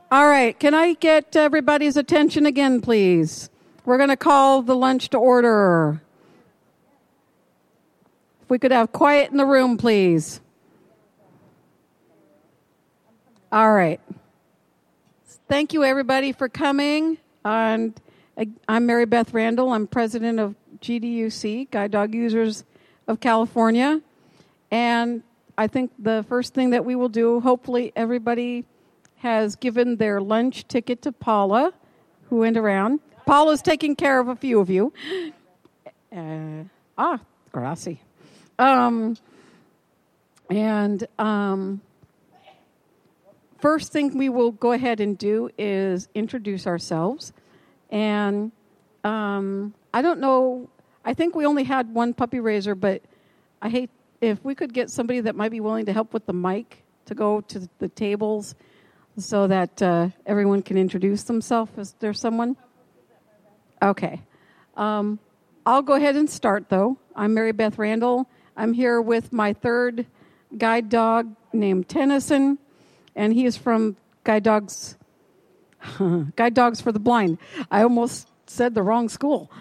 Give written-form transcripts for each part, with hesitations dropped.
All right, can I get everybody's attention again, please? We're going to call the lunch to order. If we could have quiet in the room, please. All right. Thank you, everybody, for coming. And I'm Mary Beth Randall. I'm president of GDUC, Guide Dog Users of California. And I think the first thing that we will do, hopefully everybody has given their lunch ticket to Paula, who went around. Paula's taking care of a few of you. Gracias. First thing we will go ahead and do is introduce ourselves. And I don't know, I think we only had one puppy raiser, but I hate if we could get somebody that might be willing to help with the mic to go to the tables so that everyone can introduce themselves. Is there someone? Okay. I'll go ahead and start, though. I'm Mary Beth Randall. I'm here with my third guide dog named Tennyson, and he is from Guide Dogs for the Blind. I almost said the wrong school.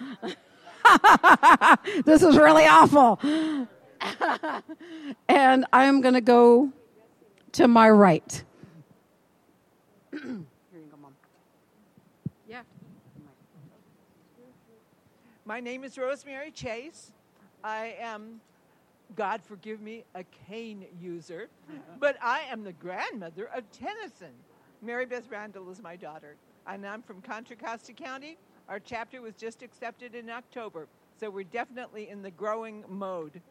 This is really awful. And I'm going to go to my right. Here you go, Mom. Yeah. My name is Rosemary Chase. I am, God forgive me, a cane user, but I am the grandmother of Tennyson. Mary Beth Randall is my daughter, and I'm from Contra Costa County. Our chapter was just accepted in October, so we're definitely in the growing mode.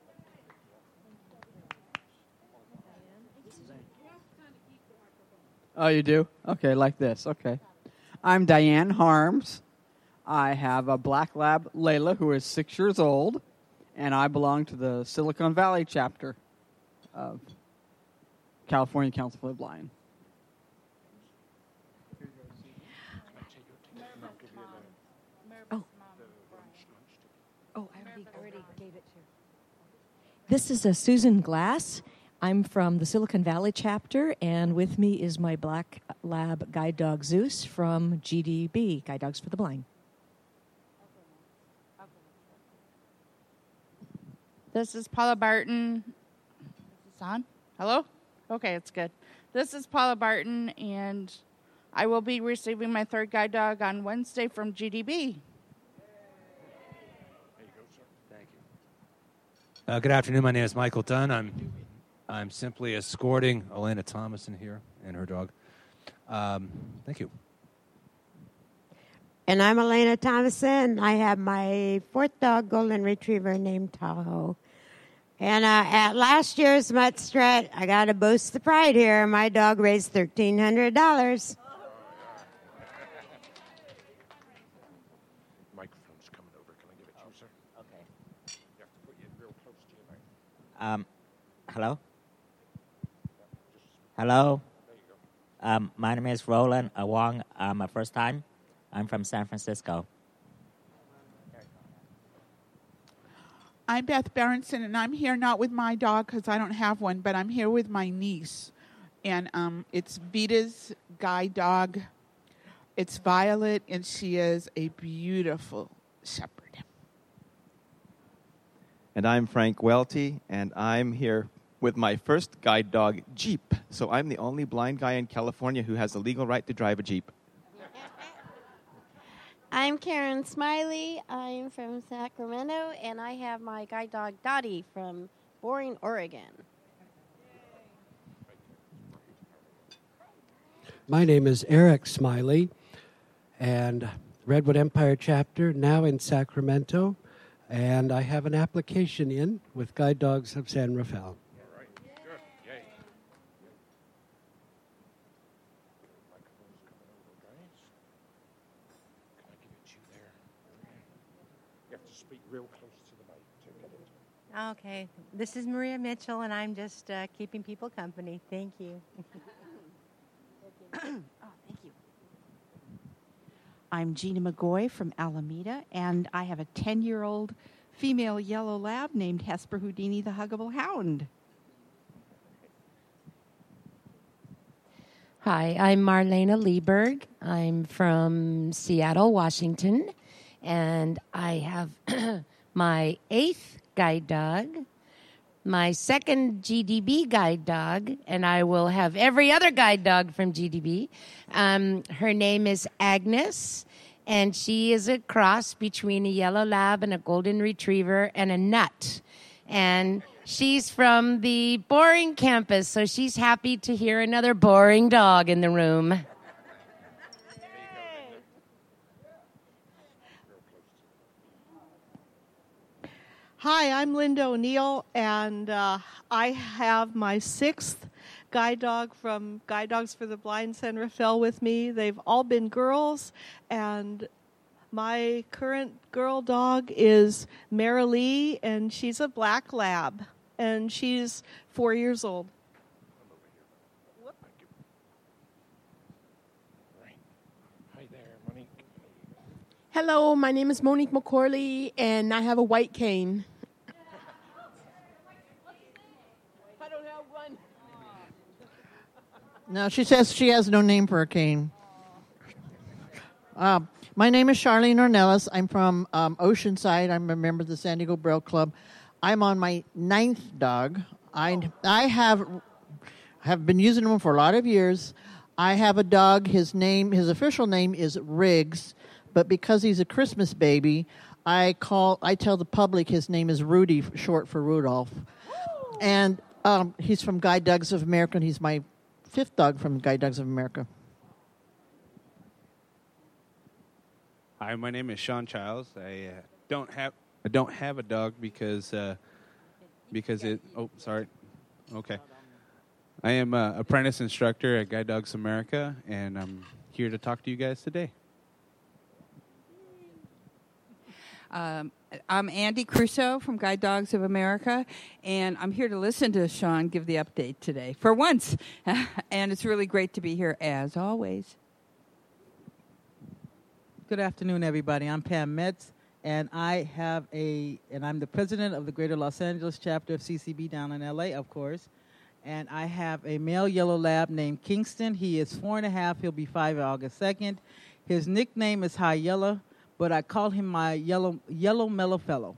Oh, you do? Okay, like this. Okay. I'm Diane Harms. I have a black lab, Layla, who is 6 years old, and I belong to the Silicon Valley chapter of California Council for the Blind. I already gave it to her. This is Susan Glass. I'm from the Silicon Valley chapter, and with me is my black lab guide dog Zeus from GDB, Guide Dogs for the Blind. This is Paula Barton. Is this on? Hello? Okay, it's good. This is Paula Barton, and I will be receiving my third guide dog on Wednesday from GDB. There you go, sir. Thank you. Good afternoon. My name is Michael Dunn. I'm simply escorting Elena Thomason here and her dog. Thank you. And I'm Elena Thomason. I have my fourth dog, Golden Retriever, named Tahoe. And at last year's Mutt Strut, I got to boast the pride here. My dog raised $1,300. Microphone's coming over. Can I give it to you, sir? Okay. You have to put it real close to your mic. Hello? Hello? My name is Roland Wong. My first time. I'm from San Francisco. I'm Beth Berenson, and I'm here not with my dog because I don't have one, but I'm here with my niece. And it's Vita's guide dog. It's Violet, and she is a beautiful shepherd. And I'm Frank Welty, and I'm here with my first guide dog, Jeep. So I'm the only blind guy in California who has the legal right to drive a Jeep. I'm Karen Smiley. I'm from Sacramento, and I have my guide dog, Dottie, from Boring, Oregon. My name is Eric Smiley, and Redwood Empire chapter, now in Sacramento, and I have an application in with Guide Dogs of San Rafael. Real close to the mic to get it. Okay. This is Maria Mitchell, and I'm just keeping people company. Thank you. Thank you. I'm Gina McGoy from Alameda, and I have a 10-year-old female yellow lab named Hesper Houdini the Huggable Hound. Hi, I'm Marlena Lieberg. I'm from Seattle, Washington, and I have my 8th guide dog, my 2nd GDB guide dog, and I will have every other guide dog from GDB. Her name is Agnes, and she is a cross between a yellow lab and a golden retriever and a nut. And she's from the boring campus, so she's happy to hear another boring dog in the room. Hi, I'm Linda O'Neill, and I have my 6th guide dog from Guide Dogs for the Blind San Rafael with me. They've all been girls, and my current girl dog is Marilee, and she's a black lab, and she's 4 years old. Hello, my name is Monique McCorley, and I have a white cane. I don't have one. No, she says she has no name for a cane. My name is Charlene Ornelas. I'm from Oceanside. I'm a member of the San Diego Braille Club. I'm on my 9th dog. I have been using him for a lot of years. I have a dog. His official name is Riggs, but because he's a Christmas baby, I tell the public his name is Rudy, short for Rudolph. And he's from Guide Dogs of America, and he's my 5th dog from Guide Dogs of America. Hi, my name is Sean Childs. I don't have a dog because it. Oh, sorry. Okay. I am an apprentice instructor at Guide Dogs America, and I'm here to talk to you guys today. I'm Andy Crusoe from Guide Dogs of America, and I'm here to listen to Sean give the update today, for once. And it's really great to be here, as always. Good afternoon, everybody. I'm Pam Metz, and I'm the president of the Greater Los Angeles chapter of CCB down in LA, of course. And I have a male yellow lab named Kingston. He is 4.5. He'll be 5 August 2nd. His nickname is High Yellow, but I call him my yellow mellow fellow.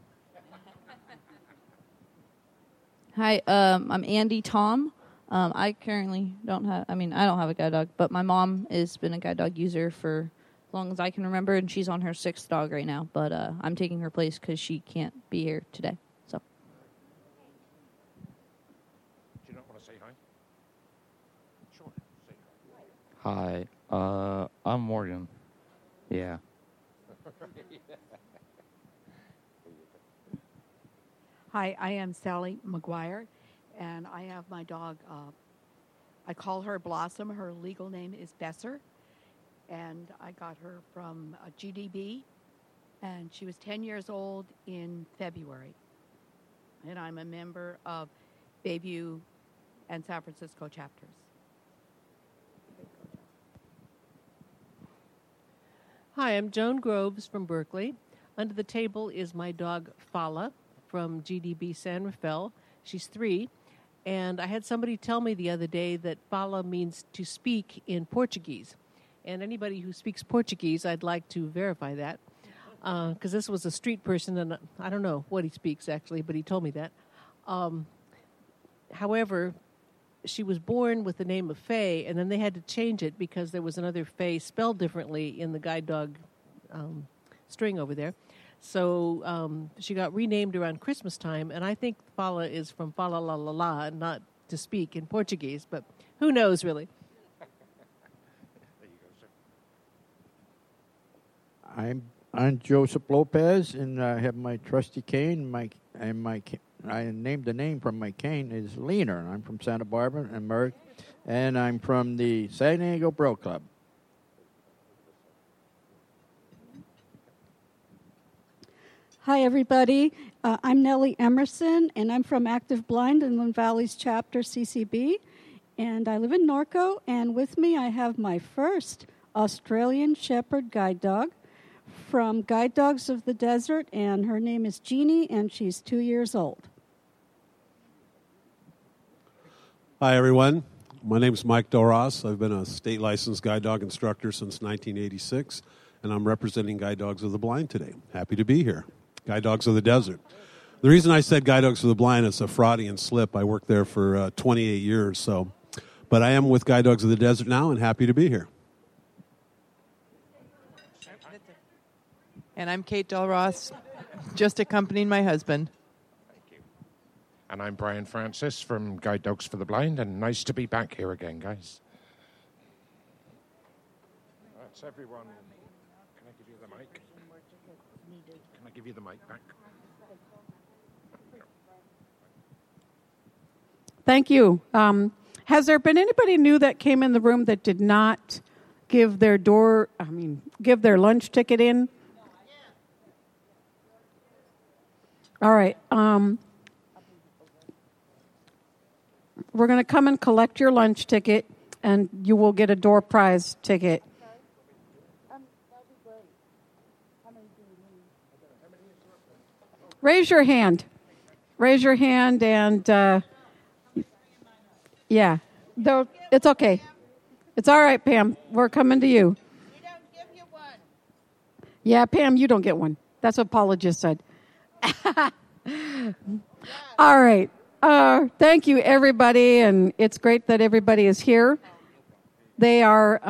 Hi, I'm Andy Tom. I currently I don't have a guide dog, but my mom has been a guide dog user for as long as I can remember, and she's on her 6th dog right now, but I'm taking her place because she can't be here today. So. Do you not want to say hi? Sure, say hi. Hi, I'm Morgan. Yeah. Hi, I am Sally McGuire, and I have my dog, I call her Blossom. Her legal name is Besser, and I got her from GDB, and she was 10 years old in February. And I'm a member of Bayview and San Francisco chapters. Hi, I'm Joan Groves from Berkeley. Under the table is my dog Fala from GDB San Rafael. She's 3. And I had somebody tell me the other day that Fala means to speak in Portuguese. And anybody who speaks Portuguese, I'd like to verify that. Because this was a street person, and I don't know what he speaks, actually, but he told me that. However, she was born with the name of Faye, and then they had to change it because there was another Faye spelled differently in the guide dog string over there. So she got renamed around Christmas time, and I think Fala is from Fala la la la, and not to speak in Portuguese, but who knows, really? I'm Joseph Lopez, and I have my trusty cane. I named the name from my cane is Leaner. I'm from Santa Barbara, and I'm from the San Diego Braille Club. Hi, everybody. I'm Nellie Emerson, and I'm from Active Blind Inland Valleys Chapter CCB, and I live in Norco, and with me I have my first Australian Shepherd guide dog from Guide Dogs of the Desert, and her name is Jeannie, and she's 2 years old. Hi, everyone. My name is Mike Doras. I've been a state licensed guide dog instructor since 1986, and I'm representing Guide Dogs of the Blind today. Happy to be here. Guide Dogs of the Desert. The reason I said Guide Dogs of the Blind is a Fraudian slip. I worked there for 28 years, but I am with Guide Dogs of the Desert now and happy to be here. And I'm Kate Del Ross, just accompanying my husband. And I'm Brian Francis from Guide Dogs for the Blind, and nice to be back here again, guys. That's everyone. Can I give you the mic? Can I give you the mic back? Thank you. Has there been anybody new that came in the room that did not give their lunch ticket in? All right. We're going to come and collect your lunch ticket, and you will get a door prize ticket. Raise your hand. Raise your hand, and yeah. It's okay. It's all right, Pam. We're coming to you. We don't give you one. Yeah, Pam, you don't get one. That's what Paula just said. All right. Thank you, everybody, and it's great that everybody is here. They are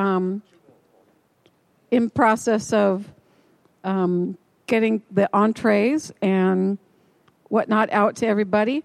in process of getting the entrees and whatnot out to everybody.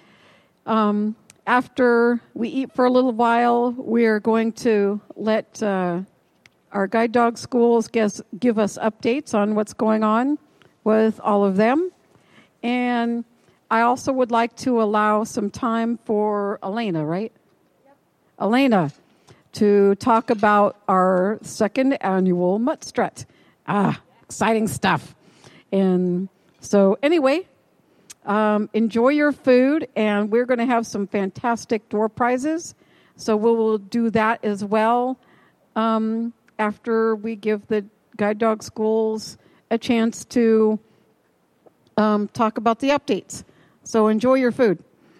After we eat for a little while, we're going to let our guide dog schools give us updates on what's going on with all of them. And I also would like to allow some time for Elena, right? Yep. Elena, to talk about our second annual Mutt Strut. Exciting stuff. And so anyway, enjoy your food, and we're going to have some fantastic door prizes. So we will do that as well after we give the guide dog schools a chance to talk about the updates. So enjoy your food.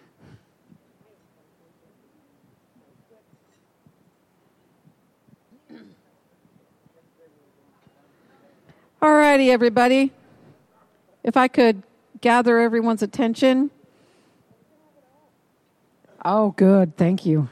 All righty, everybody. If I could gather everyone's attention. Oh, good. Thank you.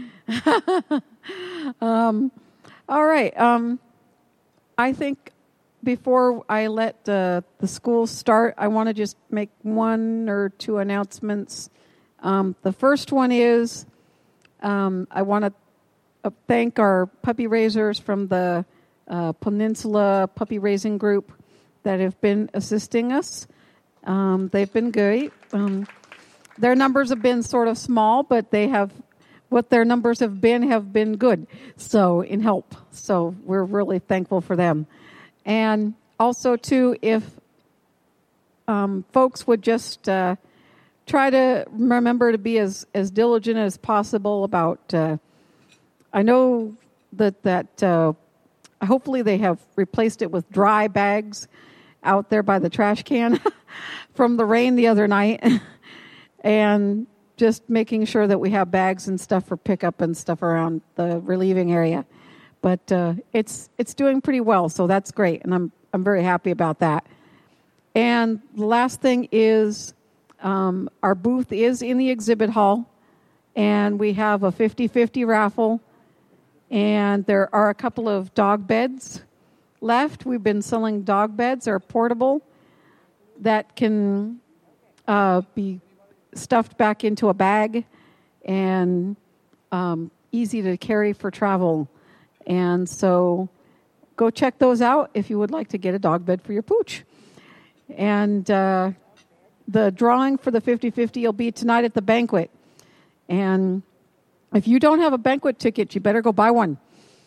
All right. I think before I let the schools start, I want to just make one or two announcements. The first one is I want to thank our puppy raisers from the Peninsula Puppy Raising Group that have been assisting us. They've been great. Their numbers have been sort of small, but what their numbers have been good. So in help. So we're really thankful for them. And also, too, if folks would just try to remember to be as diligent as possible about, I know that hopefully they have replaced it with dry bags out there by the trash can from the rain the other night. And just making sure that we have bags and stuff for pickup and stuff around the relieving area. But it's doing pretty well, so that's great, and I'm very happy about that. And the last thing is our booth is in the exhibit hall, and we have a 50-50 raffle, and there are a couple of dog beds left. We've been selling dog beds. They're portable that can be stuffed back into a bag and easy to carry for travel. And so go check those out if you would like to get a dog bed for your pooch. And the drawing for the 50-50 will be tonight at the banquet. And if you don't have a banquet ticket, you better go buy one.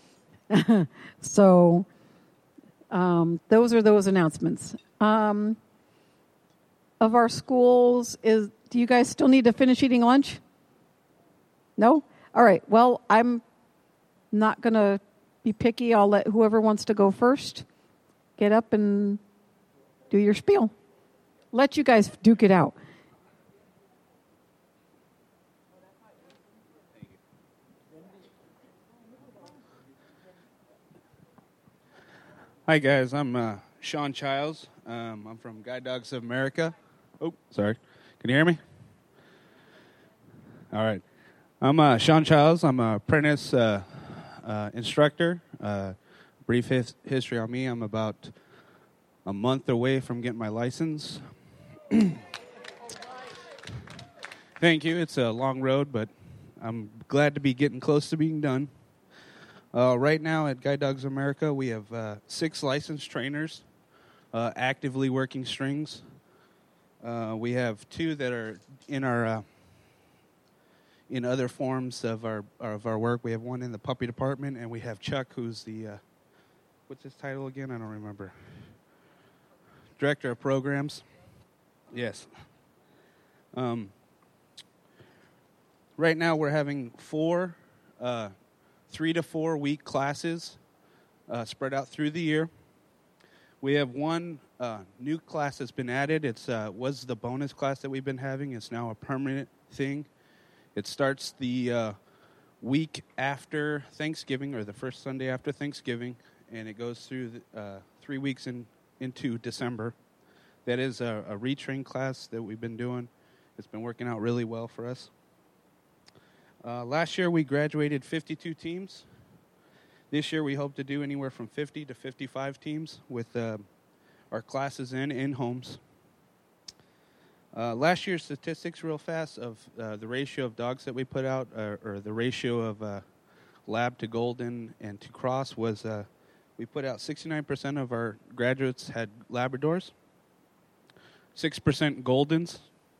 So those are those announcements. Of our schools, do you guys still need to finish eating lunch? No? All right. Well, I'm not going to be picky. I'll let whoever wants to go first get up and do your spiel. Let you guys duke it out. Hi, guys. I'm Sean Childs. I'm from Guide Dogs of America. Oh, sorry. Can you hear me? All right. I'm Sean Childs. I'm an apprentice instructor. Brief history on me. I'm about a month away from getting my license. Thank you. It's a long road, but I'm glad to be getting close to being done. Right now at Guide Dogs of America, we have 6 licensed trainers actively working strings. We have 2 that are in our in other forms of our work. We have one in the puppy department, and we have Chuck, who's the what's his title again? I don't remember. Director of programs. Yes. Right now we're having 4 3 to 4 week classes spread out through the year. We have one new class that's been added. It's was the bonus class that we've been having. It's now a permanent thing. It starts the week after Thanksgiving, or the first Sunday after Thanksgiving, and it goes through 3 weeks into December. That is a retrain class that we've been doing. It's been working out really well for us. Last year we graduated 52 teams. This year we hope to do anywhere from 50 to 55 teams with our classes in homes. Last year's statistics real fast of the ratio of dogs that we put out, or the ratio of lab to golden and to cross was we put out 69% of our graduates had Labradors, 6% Goldens,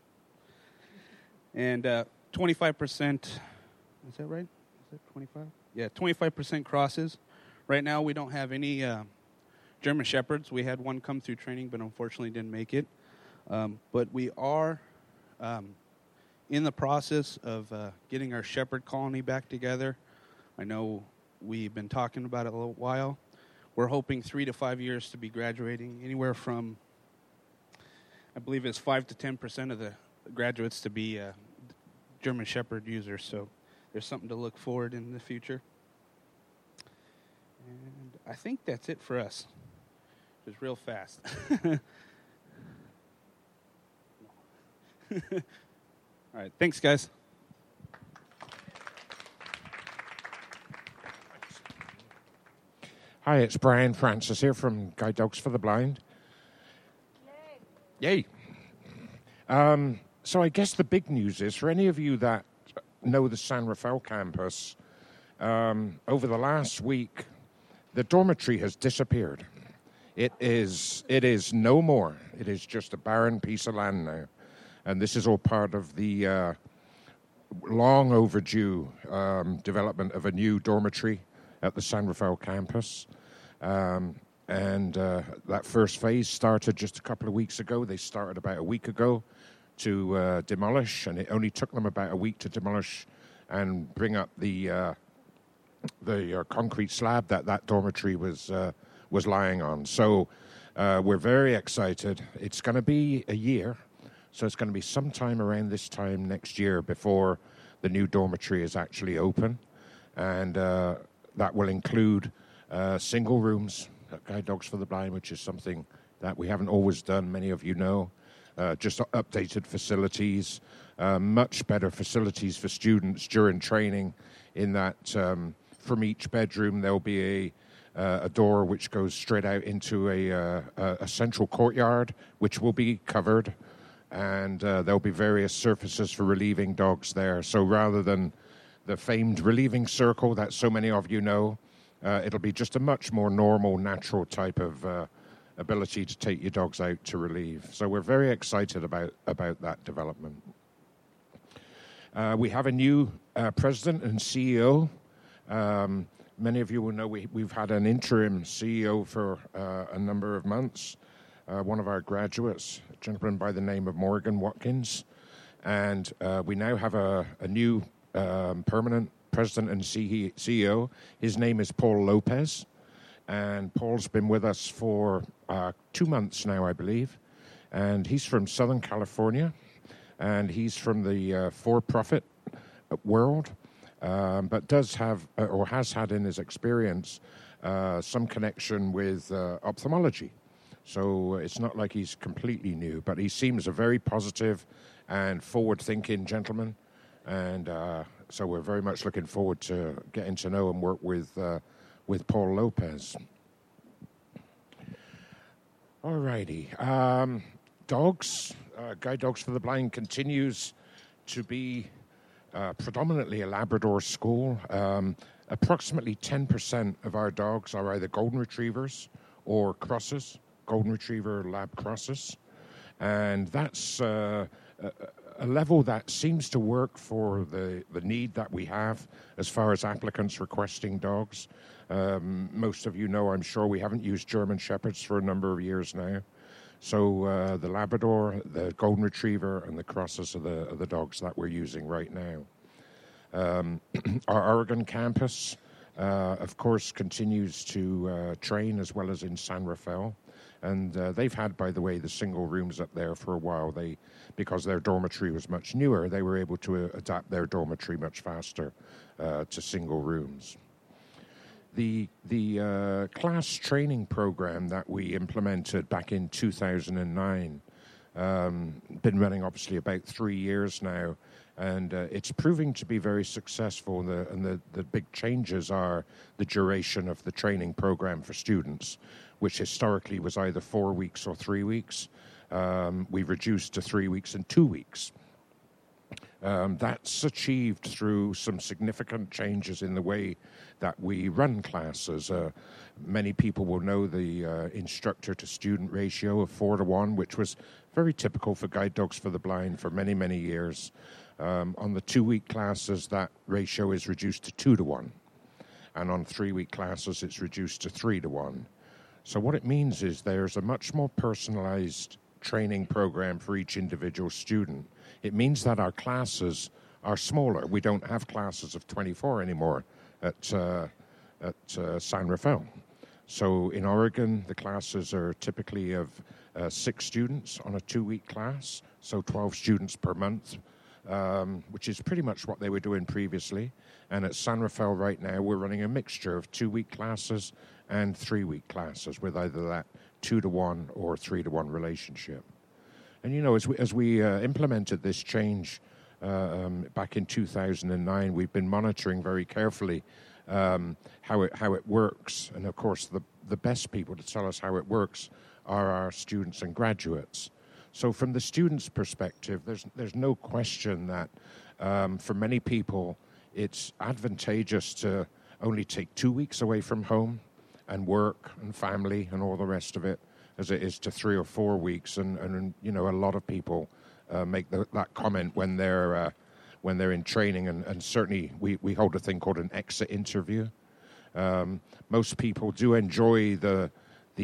and 25%, is that right? Is that 25? Yeah, 25% crosses. Right now we don't have any German Shepherds. We had one come through training, but unfortunately didn't make it. But we are in the process of getting our Shepherd colony back together. I know we've been talking about it a little while. We're hoping 3 to 5 years to be graduating, anywhere from, I believe it's 5 to 10% of the graduates to be German Shepherd users. So there's something to look forward in the future. And I think that's it for us. Just real fast. All right, thanks, guys. Hi, it's Brian Francis here from Guide Dogs for the Blind. Yay! So I guess the big news is, for any of you that know the San Rafael campus, over the last week, the dormitory has disappeared. It is no more. It is just a barren piece of land now. And this is all part of the long overdue development of a new dormitory at the San Rafael campus. And that first phase started just a couple of weeks ago. They started about a week ago to demolish, and it only took them about a week to demolish and bring up the concrete slab that dormitory was lying on. So we're very excited. It's going to be a year. So it's going to be sometime around this time next year before the new dormitory is actually open. And that will include single rooms at Guide Dogs for the Blind, which is something that we haven't always done, many of you know. Just updated facilities, much better facilities for students during training, in that from each bedroom there'll be a door which goes straight out into a central courtyard, which will be covered. And there'll be various surfaces for relieving dogs there. So rather than the famed relieving circle that so many of you know, it'll be just a much more normal, natural type of ability to take your dogs out to relieve. So we're very excited about that development. We have a new president and CEO. Many of you will know we've had an interim CEO for a number of months. One of our graduates, a gentleman by the name of Morgan Watkins. And we now have a new permanent president and CEO. His name is Paul Lopez. And Paul's been with us for 2 months now, I believe. And he's from Southern California. And he's from the for-profit world. But does have, or has had in his experience, some connection with ophthalmology. So it's not like he's completely new, but he seems a very positive and forward-thinking gentleman. And so we're very much looking forward to getting to know and work with Paul Lopez. All righty. Dogs. Guide Dogs for the Blind continues to be predominantly a Labrador school. Approximately 10% of our dogs are either Golden Retrievers or crosses, Golden Retriever Lab crosses. And that's a level that seems to work for the need that we have as far as applicants requesting dogs. Most of you know, I'm sure, we haven't used German Shepherds for a number of years now. So the Labrador, the Golden Retriever, and the crosses are the dogs that we're using right now. Our Oregon campus, of course, continues to train as well as in San Rafael. And they've had, by the way, the single rooms up there for a while. Because their dormitory was much newer, they were able to adapt their dormitory much faster to single rooms. The class training program that we implemented back in 2009, been running obviously about 3 years now, and it's proving to be very successful. The big changes are the duration of the training program for students, which historically was either 4 weeks or 3 weeks. We've reduced to 3 weeks and 2 weeks. That's achieved through some significant changes in the way that we run classes. Many people will know the instructor-to-student ratio of 4-to-1, which was very typical for Guide Dogs for the Blind for many, many years. On the 2-week classes, that ratio is reduced to 2-to-1. And on 3-week classes, it's reduced to 3-to-1. So what it means is there's a much more personalized training program for each individual student. It means that our classes are smaller. We don't have classes of 24 anymore at San Rafael. So in Oregon, the classes are typically of 6 students on a 2-week class, so 12 students per month, which is pretty much what they were doing previously. And at San Rafael right now, we're running a mixture of 2-week classes and 3-week classes with either that 2-to-1 or 3-to-1 relationship. And, you know, as we implemented this change back in 2009, we've been monitoring very carefully how it works. And, of course, the best people to tell us how it works are our students and graduates. So from the students' perspective, there's no question that for many people, it's advantageous to only take 2 weeks away from home and work and family and all the rest of it, as it is to 3 or 4 weeks. And you know, a lot of people make that comment when they're in training, and certainly we hold a thing called an exit interview. Most people do enjoy the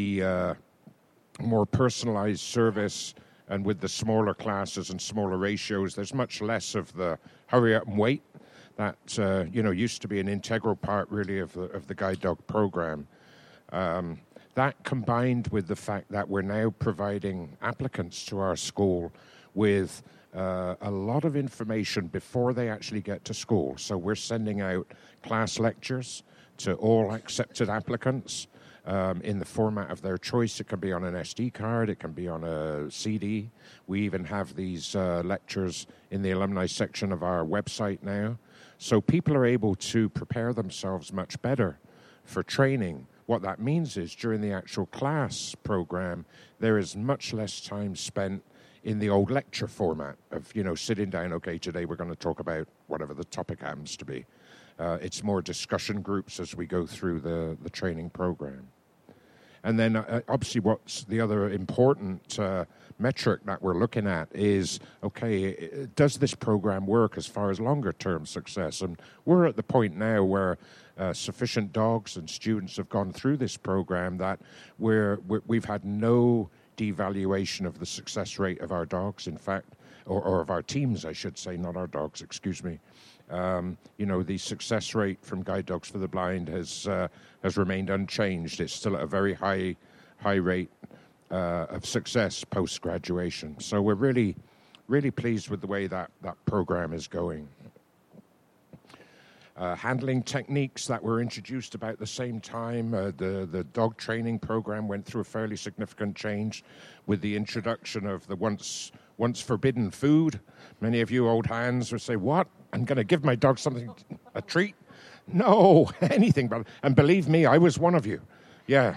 more personalized service, and with the smaller classes and smaller ratios, there's much less of the hurry up and wait that used to be an integral part really of the Guide Dog program. That combined with the fact that we're now providing applicants to our school with a lot of information before they actually get to school. So we're sending out class lectures to all accepted applicants in the format of their choice. It can be on an SD card, it can be on a CD. We even have these lectures in the alumni section of our website now. So people are able to prepare themselves much better for training. What that means is during the actual class program, there is much less time spent in the old lecture format of, sitting down, okay, today we're going to talk about whatever the topic happens to be. It's more discussion groups as we go through the training program. And then obviously what's the other important metric that we're looking at is, okay, does this program work as far as longer-term success? And we're at the point now where sufficient dogs and students have gone through this program that we've had no devaluation of the success rate of our dogs, in fact, or of our teams, I should say, not our dogs, excuse me. The success rate from Guide Dogs for the Blind has remained unchanged. It's still at a very high rate of success post-graduation. So we're really, really pleased with the way that program is going. handling techniques that were introduced about the same time. The dog training program went through a fairly significant change with the introduction of the once forbidden food. Many of you old hands would say, "What? I'm going to give my dog something, a treat?" No, anything but. And believe me, I was one of you. Yeah.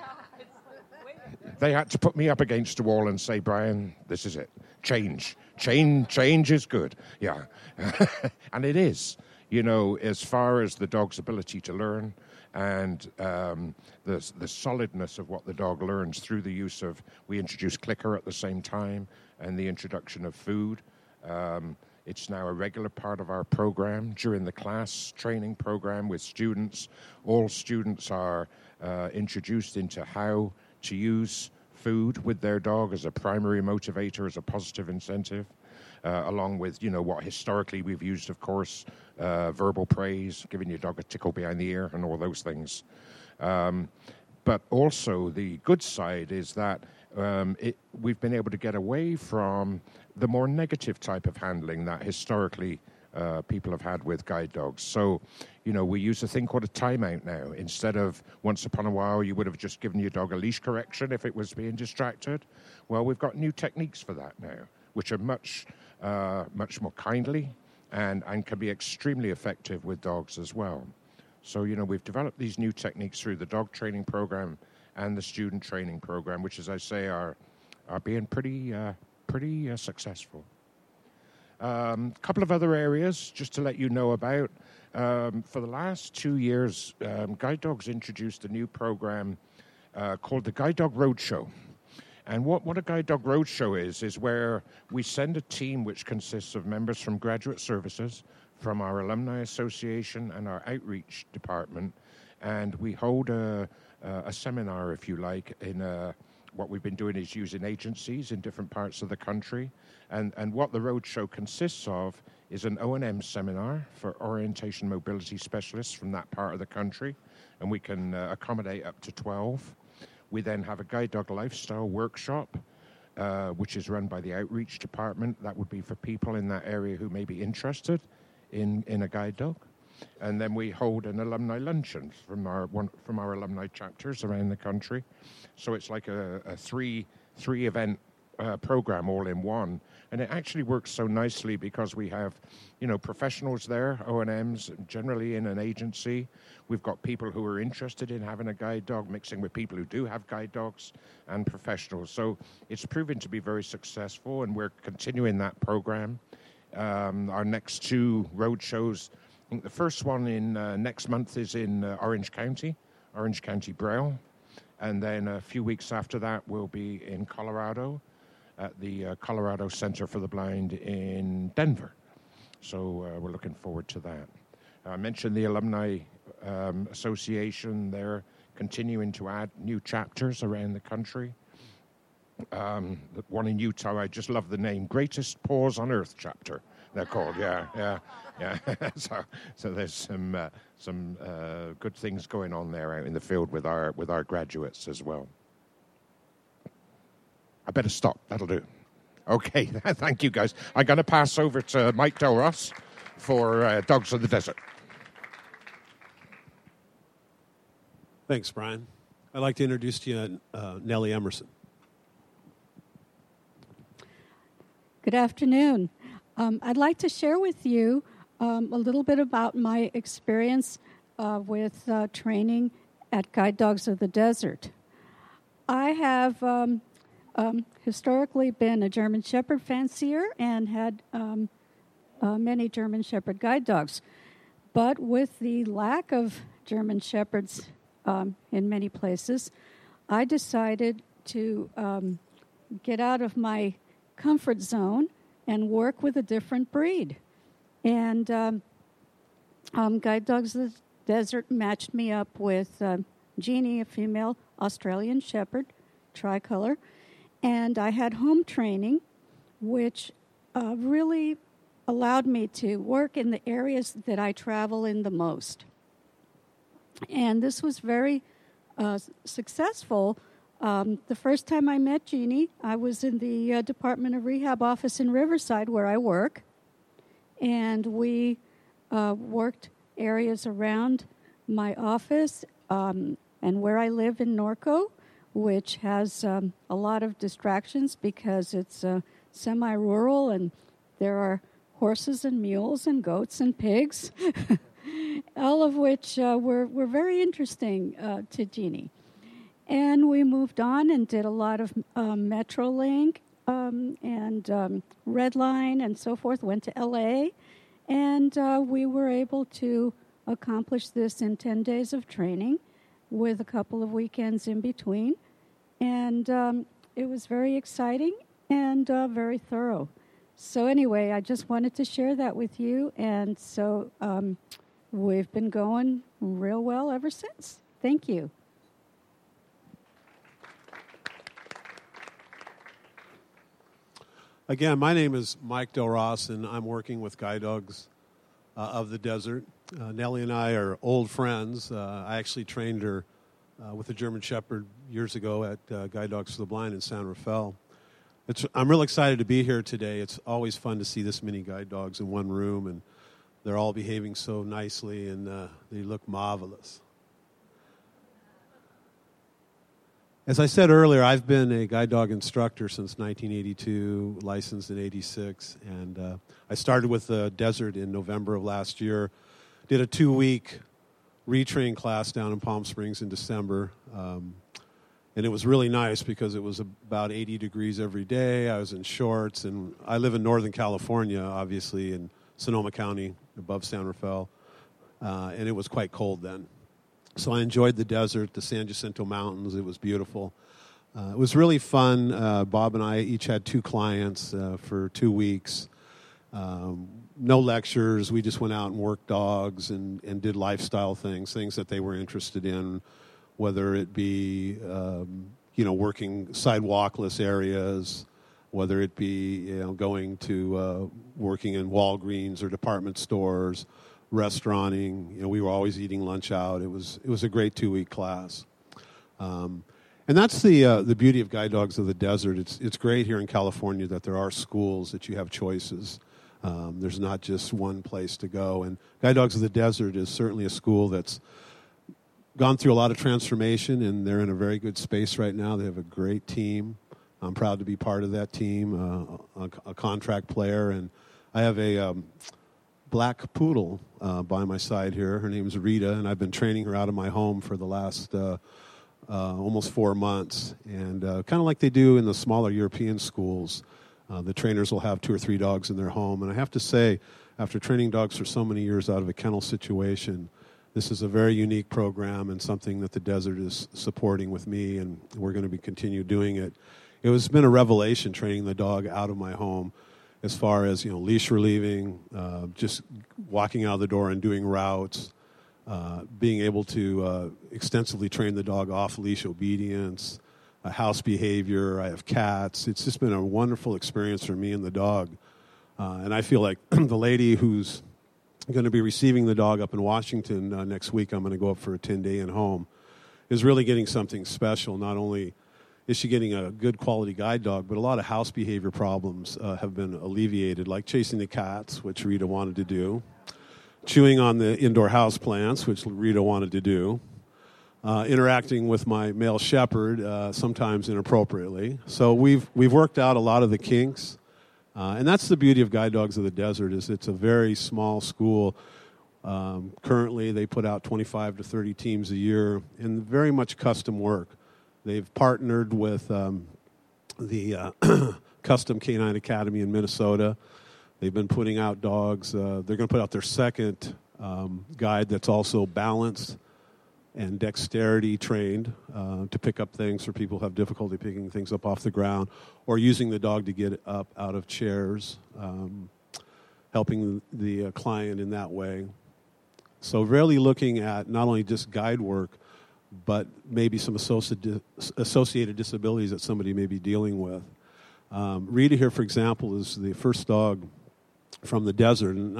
They had to put me up against a wall and say, "Brian, this is it. Change is good." Yeah. And it is. You know, as far as the dog's ability to learn and the solidness of what the dog learns through the use of, we introduced clicker at the same time, and the introduction of food. It's now a regular part of our program during the class training program with students. All students are introduced into how to use food with their dog as a primary motivator, as a positive incentive. Along with, what historically we've used, of course, verbal praise, giving your dog a tickle behind the ear and all those things. But also the good side is that we've been able to get away from the more negative type of handling that historically people have had with guide dogs. So, we use a thing called a timeout now. Instead of once upon a while you would have just given your dog a leash correction if it was being distracted. Well, we've got new techniques for that now, which are much more kindly and can be extremely effective with dogs as well. So, we've developed these new techniques through the dog training program and the student training program, which, as I say, are being pretty successful. A couple of other areas just to let you know about. For the last 2 years, Guide Dogs introduced a new program called the Guide Dog Roadshow. And what a Guide Dog Roadshow is where we send a team which consists of members from graduate services, from our alumni association and our outreach department, and we hold a seminar, if you like, in what we've been doing is using agencies in different parts of the country. And what the Roadshow consists of is an O&M seminar for orientation mobility specialists from that part of the country, and we can accommodate up to 12. We then have a guide dog lifestyle workshop, which is run by the outreach department. That would be for people in that area who may be interested in a guide dog. And then we hold an alumni luncheon from our alumni chapters around the country. So it's like a three event program all in one. And it actually works so nicely because we have, professionals there, O&Ms, generally in an agency. We've got people who are interested in having a guide dog, mixing with people who do have guide dogs, and professionals. So it's proven to be very successful, and we're continuing that program. Our next two road shows, I think the first one in next month is in Orange County Braille. And then a few weeks after that, we'll be in Colorado, at the Colorado Center for the Blind in Denver. So we're looking forward to that. I mentioned the Alumni Association. They're continuing to add new chapters around the country. The one in Utah, I just love the name, Greatest Paws on Earth chapter, they're called. Yeah. So there's some good things going on there out in the field with our graduates as well. I better stop. That'll do. Okay, thank you, guys. I'm going to pass over to Mike Del Ross for Dogs of the Desert. Thanks, Brian. I'd like to introduce to you Nellie Emerson. Good afternoon. I'd like to share with you a little bit about my experience with training at Guide Dogs of the Desert. I have historically been a German Shepherd fancier and had many German Shepherd guide dogs. But with the lack of German Shepherds in many places, I decided to get out of my comfort zone and work with a different breed. And Guide Dogs of the Desert matched me up with Jeannie, a female Australian Shepherd, tricolor. And I had home training, which really allowed me to work in the areas that I travel in the most. And this was very successful. The first time I met Jeannie, I was in the Department of Rehab office in Riverside where I work. And we worked areas around my office and where I live in Norco, which has a lot of distractions because it's semi-rural and there are horses and mules and goats and pigs, all of which were very interesting to Jeannie. And we moved on and did a lot of Metrolink and Red Line and so forth, went to L.A., and we were able to accomplish this in 10 days of training with a couple of weekends in between. And it was very exciting and very thorough. So anyway, I just wanted to share that with you. And so we've been going real well ever since. Thank you. Again, my name is Mike Del Ross, and I'm working with Guide Dogs of the Desert. Nellie and I are old friends. I actually trained her with a German Shepherd years ago at Guide Dogs for the Blind in San Rafael. I'm real excited to be here today. It's always fun to see this many guide dogs in one room, and they're all behaving so nicely, and they look marvelous. As I said earlier, I've been a guide dog instructor since 1982, licensed in 86, and I started with the Desert in November of last year, did a 2-week retrain class down in Palm Springs in December, and it was really nice because it was about 80 degrees every day. I was in shorts, and I live in Northern California, obviously, in Sonoma County, above San Rafael, and it was quite cold then. So I enjoyed the desert, the San Jacinto Mountains. It was beautiful. It was really fun. Bob and I each had 2 clients for 2 weeks. No lectures. We just went out and worked dogs and did lifestyle things that they were interested in, whether it be, working sidewalkless areas, whether it be, going to working in Walgreens or department stores, restauranting. We were always eating lunch out. It was a great 2-week class. And that's the beauty of Guide Dogs of the Desert. It's great here in California that there are schools that you have choices. There's not just one place to go. And Guide Dogs of the Desert is certainly a school that's gone through a lot of transformation, and they're in a very good space right now. They have a great team. I'm proud to be part of that team, a contract player. And I have a black poodle by my side here. Her name's Rita, and I've been training her out of my home for the last almost 4 months. And kind of like they do in the smaller European schools, the trainers will have 2 or 3 dogs in their home. And I have to say, after training dogs for so many years out of a kennel situation, this is a very unique program and something that the Desert is supporting with me, and we're going to continue doing it. It's been a revelation training the dog out of my home, as far as leash relieving, just walking out of the door and doing routes, being able to extensively train the dog off leash obedience, house behavior. I have cats. It's just been a wonderful experience for me and the dog, and I feel like the lady who's going to be receiving the dog up in Washington next week, I'm going to go up for a 10-day in home, is really getting something special. Not only is she getting a good quality guide dog, but a lot of house behavior problems have been alleviated, like chasing the cats, which Rita wanted to do, chewing on the indoor house plants, which Rita wanted to do, interacting with my male shepherd, sometimes inappropriately. So we've worked out a lot of the kinks, and that's the beauty of Guide Dogs of the Desert, is it's a very small school. Currently, they put out 25 to 30 teams a year, and very much custom work. They've partnered with the Custom Canine Academy in Minnesota. They've been putting out dogs. They're going to put out their second guide that's also balanced and dexterity trained to pick up things for people who have difficulty picking things up off the ground, or using the dog to get up out of chairs, helping the client in that way. So really looking at not only just guide work, but maybe some associated disabilities that somebody may be dealing with. Rita here, for example, is the first dog from the Desert, and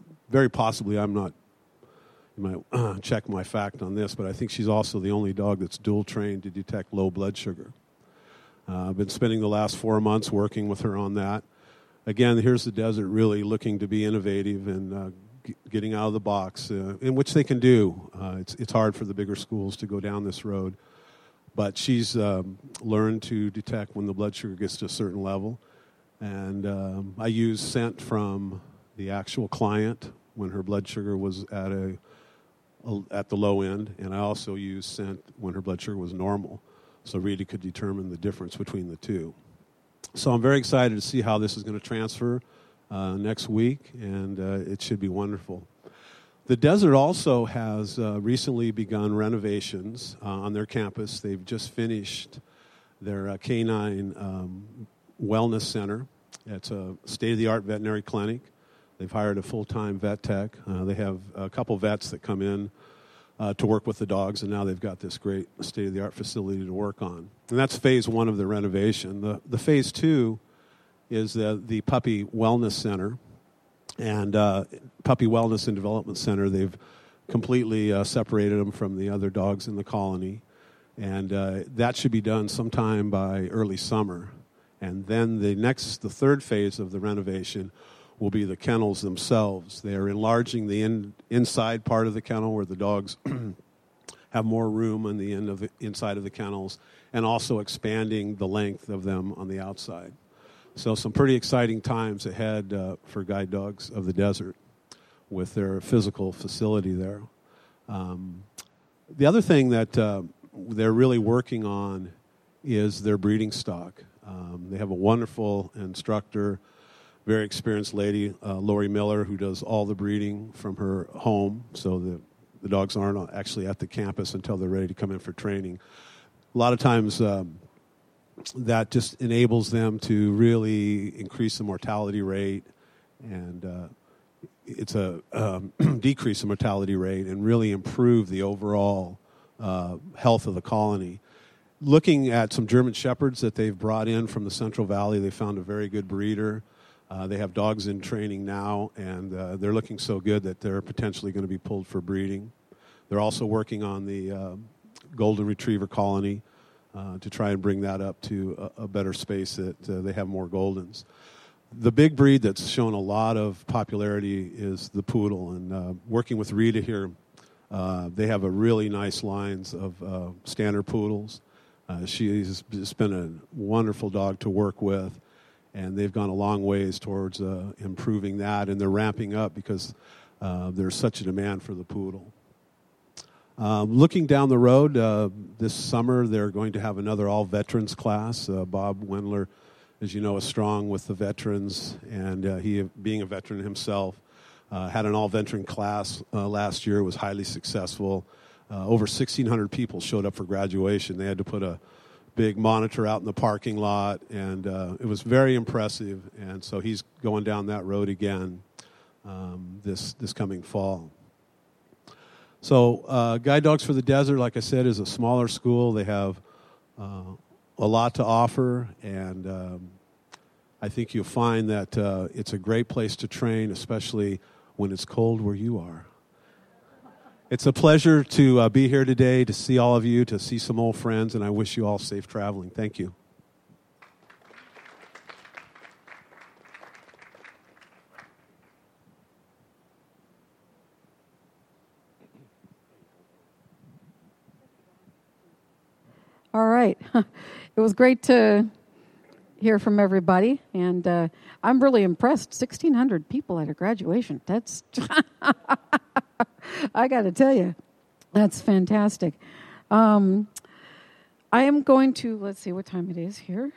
I'm not, you might check my fact on this, but I think she's also the only dog that's dual trained to detect low blood sugar. I've been spending the last 4 months working with her on that. Again, here's the Desert really looking to be innovative and getting out of the box, in which they can do. It's hard for the bigger schools to go down this road. But she's learned to detect when the blood sugar gets to a certain level. And I use scent from the actual client when her blood sugar was at the low end. And I also use scent when her blood sugar was normal. So Rita could determine the difference between the two. So I'm very excited to see how this is going to transfer next week, and it should be wonderful. The Desert also has recently begun renovations on their campus. They've just finished their canine wellness center. It's a state-of-the-art veterinary clinic. They've hired a full-time vet tech. They have a couple vets that come in to work with the dogs, and now they've got this great state-of-the-art facility to work on. And that's phase one of the renovation. The phase two is the Puppy Wellness Center. And Puppy Wellness and Development Center, they've completely separated them from the other dogs in the colony. And that should be done sometime by early summer. And then the third phase of the renovation will be the kennels themselves. They're enlarging the inside part of the kennel where the dogs have more room on the inside of the kennels, and also expanding the length of them on the outside. So some pretty exciting times ahead for Guide Dogs of the Desert with their physical facility there. The other thing that they're really working on is their breeding stock. They have a wonderful instructor, very experienced lady, Lori Miller, who does all the breeding from her home, so the dogs aren't actually at the campus until they're ready to come in for training. A lot of times that just enables them to really increase the mortality rate, and it's a decrease the mortality rate and really improve the overall health of the colony. Looking at some German Shepherds that they've brought in from the Central Valley, they found a very good breeder. They have dogs in training now, and they're looking so good that they're potentially going to be pulled for breeding. They're also working on the Golden Retriever colony to try and bring that up to a better space that they have more Goldens. The big breed that's shown a lot of popularity is the Poodle, and working with Rita here, they have a really nice lines of standard Poodles. She's just been a wonderful dog to work with, and they've gone a long ways towards improving that, and they're ramping up because there's such a demand for the Poodle. Looking down the road, this summer they're going to have another all-veterans class. Bob Wendler, as you know, is strong with the veterans, and he, being a veteran himself, had an all-veteran class last year. It was highly successful. Over 1,600 people showed up for graduation. They had to put a big monitor out in the parking lot, and it was very impressive. And so he's going down that road again this coming fall. So Guide Dogs for the Desert, like I said, is a smaller school. They have a lot to offer, and I think you'll find that it's a great place to train, especially when it's cold where you are. It's a pleasure to be here today, to see all of you, to see some old friends, and I wish you all safe traveling. Thank you. All right. It was great to hear from everybody, and I'm really impressed. 1,600 people at a graduation. That's, I got to tell you, that's fantastic. I am going to, let's see what time it is here.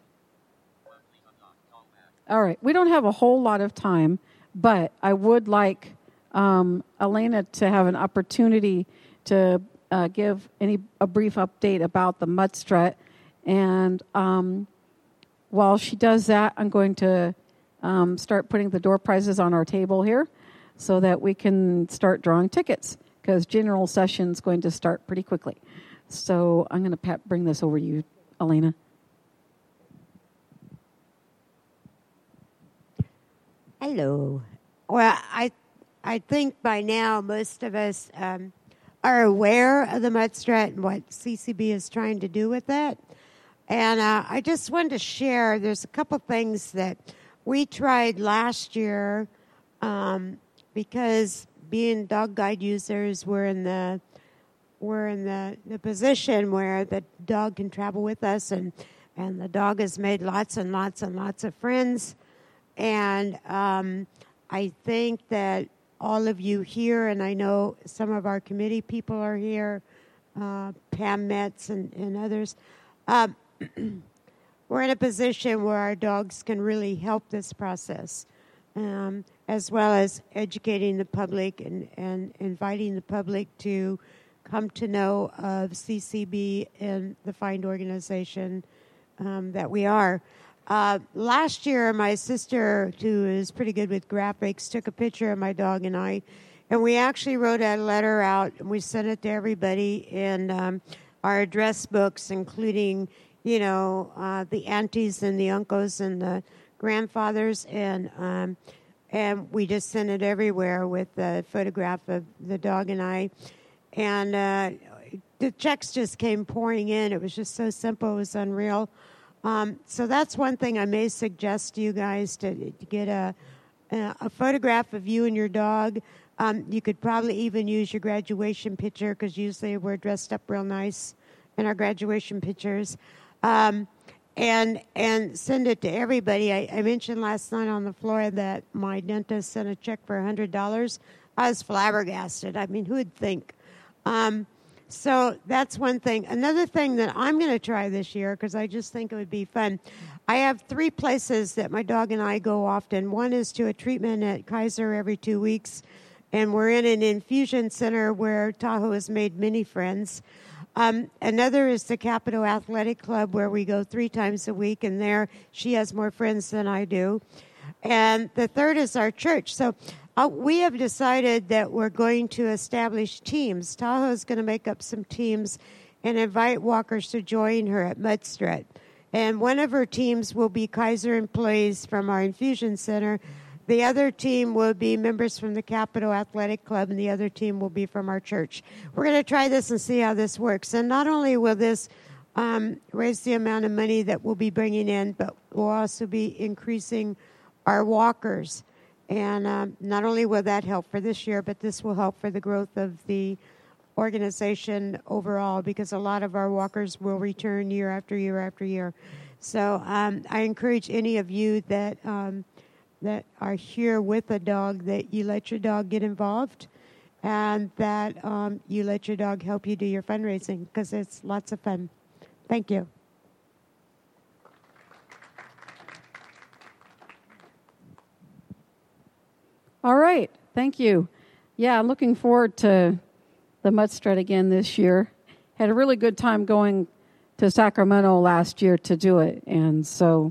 All right. We don't have a whole lot of time, but I would like Elena to have an opportunity to give a brief update about the mud strut. And while she does that, I'm going to start putting the door prizes on our table here so that we can start drawing tickets, because general session is going to start pretty quickly. So I'm going to bring this over to you, Elena. Hello. Well, I think by now most of us are aware of the mud strut and what CCB is trying to do with that. And I just wanted to share, there's a couple things that we tried last year because being dog guide users, we're in the position where the dog can travel with us, and the dog has made lots and lots and lots of friends. And I think that all of you here, and I know some of our committee people are here, Pam Metz and others, we're in a position where our dogs can really help this process, as well as educating the public and inviting the public to come to know of CCB and the fine organization that we are. Last year, my sister, who is pretty good with graphics, took a picture of my dog and I, and we actually wrote a letter out, and we sent it to everybody in our address books, including, the aunties and the uncles and the grandfathers, and we just sent it everywhere with a photograph of the dog and I. And the checks just came pouring in. It was just so simple. It was unreal. So that's one thing I may suggest to you guys, to get a photograph of you and your dog. You could probably even use your graduation picture, because usually we're dressed up real nice in our graduation pictures. And send it to everybody. I mentioned last night on the floor that my dentist sent a check for $100. I was flabbergasted. I mean, who would think? So that's one thing. Another thing that I'm going to try this year, because I just think it would be fun, I have 3 places that my dog and I go often. One is to a treatment at Kaiser every 2 weeks, and we're in an infusion center where Tahoe has made many friends. Another is the Capitol Athletic Club, where we go 3 times a week, and there she has more friends than I do. And the third is our church. So we have decided that we're going to establish teams. Tahoe is going to make up some teams and invite walkers to join her at Mudstrut. And one of her teams will be Kaiser employees from our infusion center. The other team will be members from the Capitol Athletic Club, and the other team will be from our church. We're going to try this and see how this works. And not only will this raise the amount of money that we'll be bringing in, but we'll also be increasing our walkers. And not only will that help for this year, but this will help for the growth of the organization overall, because a lot of our walkers will return year after year after year. So I encourage any of you that are here with a dog, that you let your dog get involved, and that you let your dog help you do your fundraising, because it's lots of fun. Thank you. All right. Thank you. Yeah, looking forward to the Mudstrut again this year. Had a really good time going to Sacramento last year to do it. And so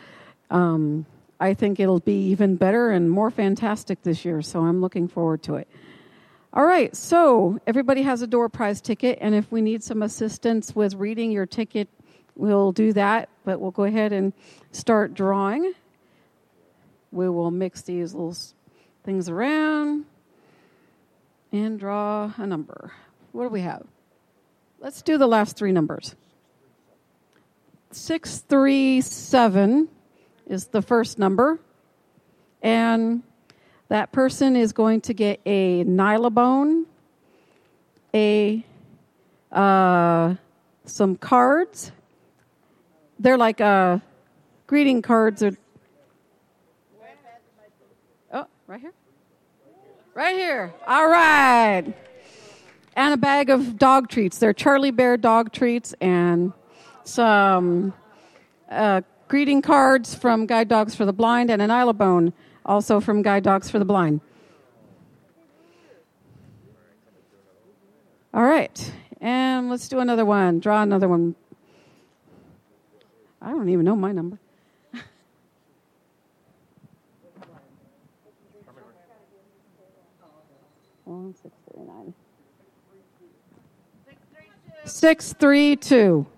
I think it'll be even better and more fantastic this year. So I'm looking forward to it. All right. So everybody has a door prize ticket. And if we need some assistance with reading your ticket, we'll do that. But we'll go ahead and start drawing. We will mix these little things around and draw a number. What do we have? Let's do the last 3 numbers. 637 is the first number, and that person is going to get a Nylabone, some cards. They're like greeting cards. Right here? Right here. All right. And a bag of dog treats. They're Charlie Bear dog treats, and some greeting cards from Guide Dogs for the Blind, and an Nylabone also from Guide Dogs for the Blind. All right. And let's do another one. Draw another one. I don't even know my number. 639. 632.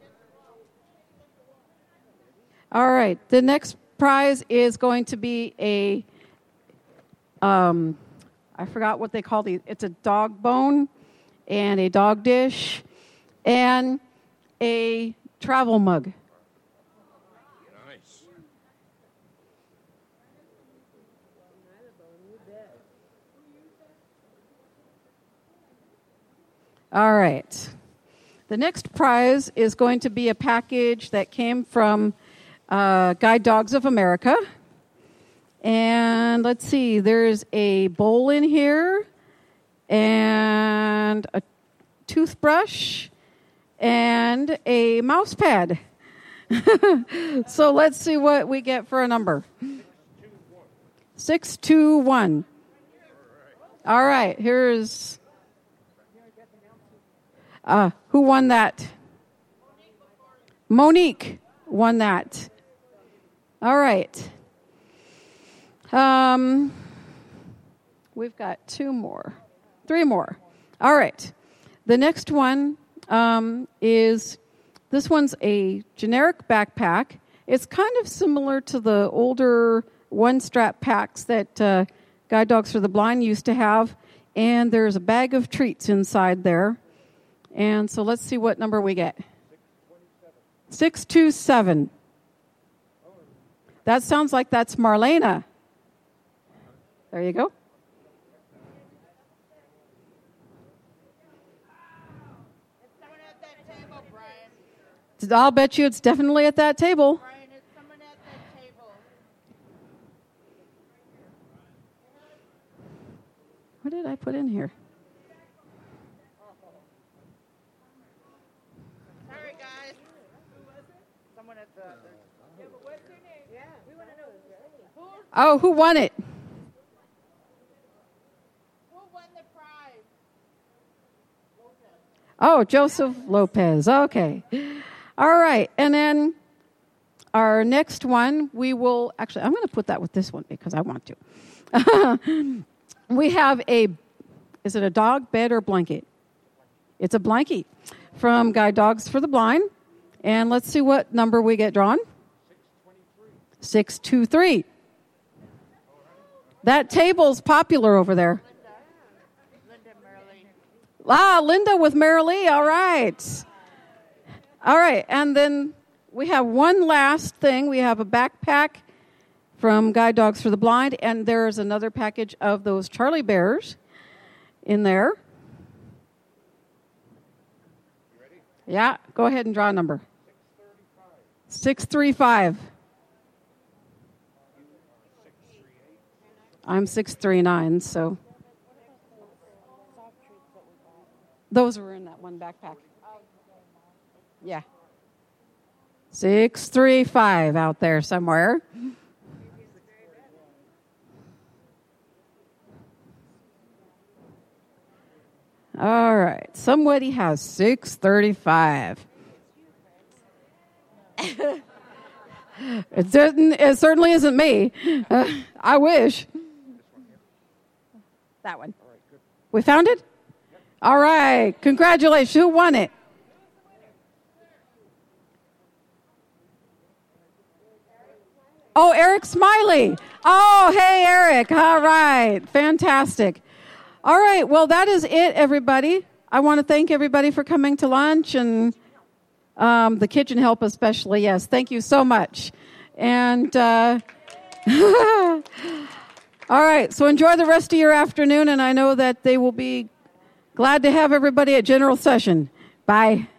All right. The next prize is going to be a, I forgot what they call these. It's a dog bone and a dog dish and a travel mug. All right. The next prize is going to be a package that came from Guide Dogs of America. And let's see, there's a bowl in here and a toothbrush and a mouse pad. So let's see what we get for a number. 621. All right, here's... who won that? Monique won that. All right. We've got 3 more. All right. The next one is, this one's a generic backpack. It's kind of similar to the older one-strap packs that Guide Dogs for the Blind used to have. And there's a bag of treats inside there. And so let's see what number we get. 627. That sounds like that's Marlena. There you go. I'll bet you it's definitely at that table. What did I put in here? Sorry, guys. Someone at the... Yeah, but what's your name? Yeah, we want to know. Oh, who won it? Who won the prize? Oh, Joseph Lopez. Okay. All right. And then our next one, we will... Actually, I'm going to put that with this one because I want to. We have is it a dog, bed, or blanket? It's a blanket from Guide Dogs for the Blind. And let's see what number we get drawn. 623. That table's popular over there. Linda with Marilee. All right. All right. And then we have one last thing. We have a backpack from Guide Dogs for the Blind, and there's another package of those Charlie Bears in there. You ready? Yeah, go ahead and draw a number. 635. I'm 639, so. Those were in that one backpack. Yeah. 635 out there somewhere. All right. Somebody has 635. It certainly isn't me. I wish. That one. We found it? All right. Congratulations. Who won it? Oh, Eric Smiley. Oh, hey, Eric. All right. Fantastic. All right. Well, that is it, everybody. I want to thank everybody for coming to lunch and the kitchen help especially. Yes. Thank you so much. And all right. So enjoy the rest of your afternoon. And I know that they will be glad to have everybody at general session. Bye.